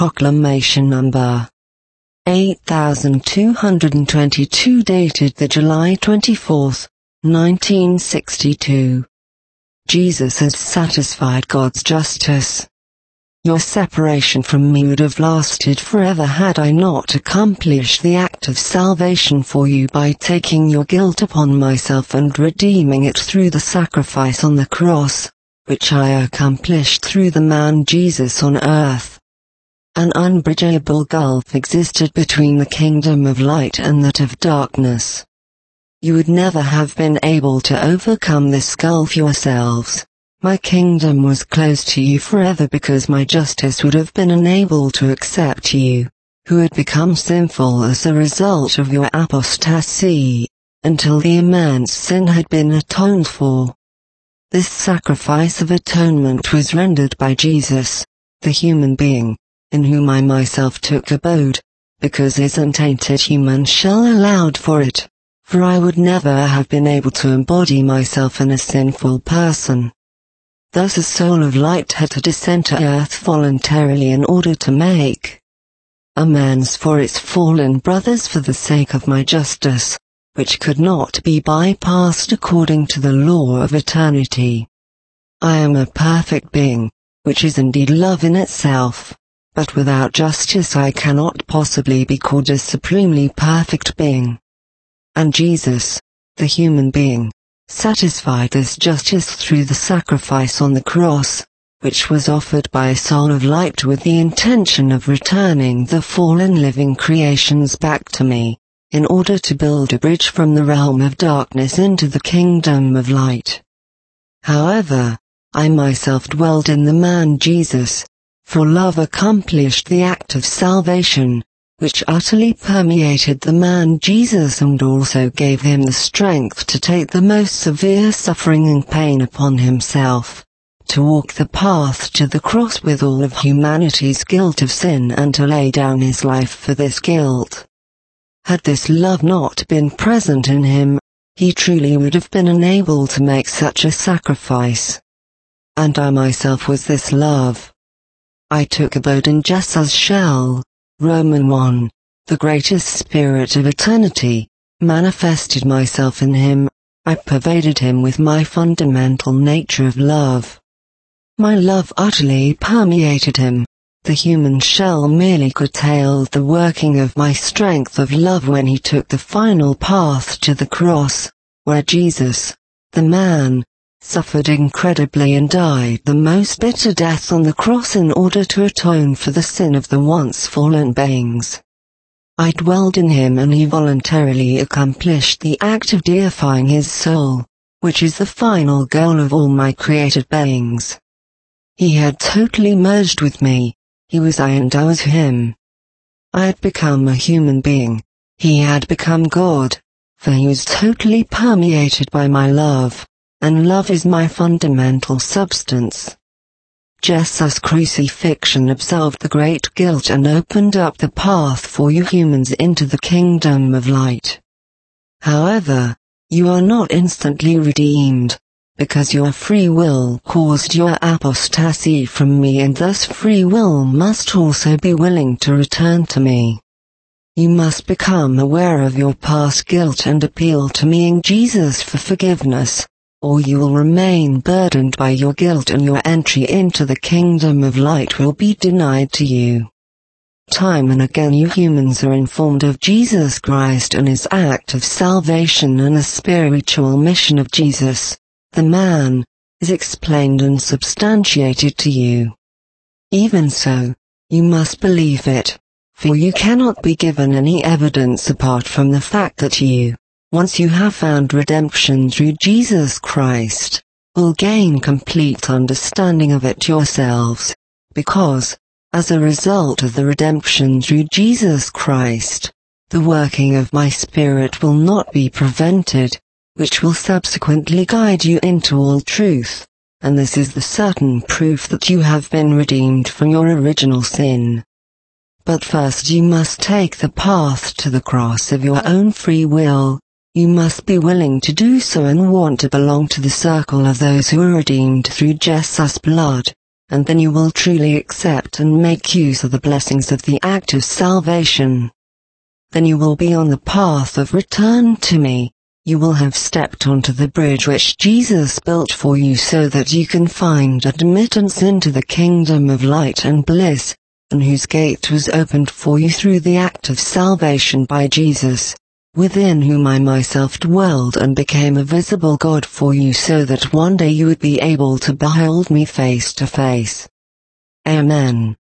Proclamation number 8222 dated the July 24, 1962. Jesus has satisfied God's justice. Your separation from me would have lasted forever had I not accomplished the act of salvation for you by taking your guilt upon myself and redeeming it through the sacrifice on the cross, which I accomplished through the man Jesus on earth. An unbridgeable gulf existed between the kingdom of light and that of darkness. You would never have been able to overcome this gulf yourselves. My kingdom was closed to you forever because my justice would have been unable to accept you, who had become sinful as a result of your apostasy, until the immense sin had been atoned for. This sacrifice of atonement was rendered by Jesus, the human being, in whom I myself took abode, because his untainted human shell allowed for it, for I would never have been able to embody myself in a sinful person. Thus a soul of light had to descend to earth voluntarily in order to make amends for its fallen brothers for the sake of my justice, which could not be bypassed according to the law of eternity. I am a perfect being, which is indeed love in itself, but without justice I cannot possibly be called a supremely perfect being. And Jesus, the human being, satisfied this justice through the sacrifice on the cross, which was offered by a soul of light with the intention of returning the fallen living creations back to me, in order to build a bridge from the realm of darkness into the kingdom of light. However, I myself dwelled in the man Jesus, for love accomplished the act of salvation, which utterly permeated the man Jesus and also gave him the strength to take the most severe suffering and pain upon himself, to walk the path to the cross with all of humanity's guilt of sin and to lay down his life for this guilt. Had this love not been present in him, he truly would have been unable to make such a sacrifice. And I myself was this love. I took abode in Jesus' shell. Roman 1, the greatest spirit of eternity, manifested myself in him. I pervaded him with my fundamental nature of love. My love utterly permeated him. The human shell merely curtailed the working of my strength of love when he took the final path to the cross, where Jesus, the man, suffered incredibly and died the most bitter death on the cross in order to atone for the sin of the once fallen beings. I dwelled in him and he voluntarily accomplished the act of deifying his soul, which is the final goal of all my created beings. He had totally merged with me, he was I and I was him. I had become a human being, he had become God, for he was totally permeated by my love. And love is my fundamental substance. Jesus' crucifixion absolved the great guilt and opened up the path for you humans into the kingdom of light. However, you are not instantly redeemed, because your free will caused your apostasy from me and thus free will must also be willing to return to me. You must become aware of your past guilt and appeal to me in Jesus for forgiveness, or you will remain burdened by your guilt and your entry into the kingdom of light will be denied to you. Time and again you humans are informed of Jesus Christ and his act of salvation, and the spiritual mission of Jesus, the man, is explained and substantiated to you. Even so, you must believe it, for you cannot be given any evidence apart from the fact that you, once you have found redemption through Jesus Christ, will gain complete understanding of it yourselves, because, as a result of the redemption through Jesus Christ, the working of my Spirit will not be prevented, which will subsequently guide you into all truth, and this is the certain proof that you have been redeemed from your original sin. But first you must take the path to the cross of your own free will. You must be willing to do so and want to belong to the circle of those who are redeemed through Jesus' blood, and then you will truly accept and make use of the blessings of the act of salvation. Then you will be on the path of return to me. You will have stepped onto the bridge which Jesus built for you so that you can find admittance into the kingdom of light and bliss, and whose gate was opened for you through the act of salvation by Jesus, within whom I myself dwelled and became a visible God for you so that one day you would be able to behold me face to face. Amen.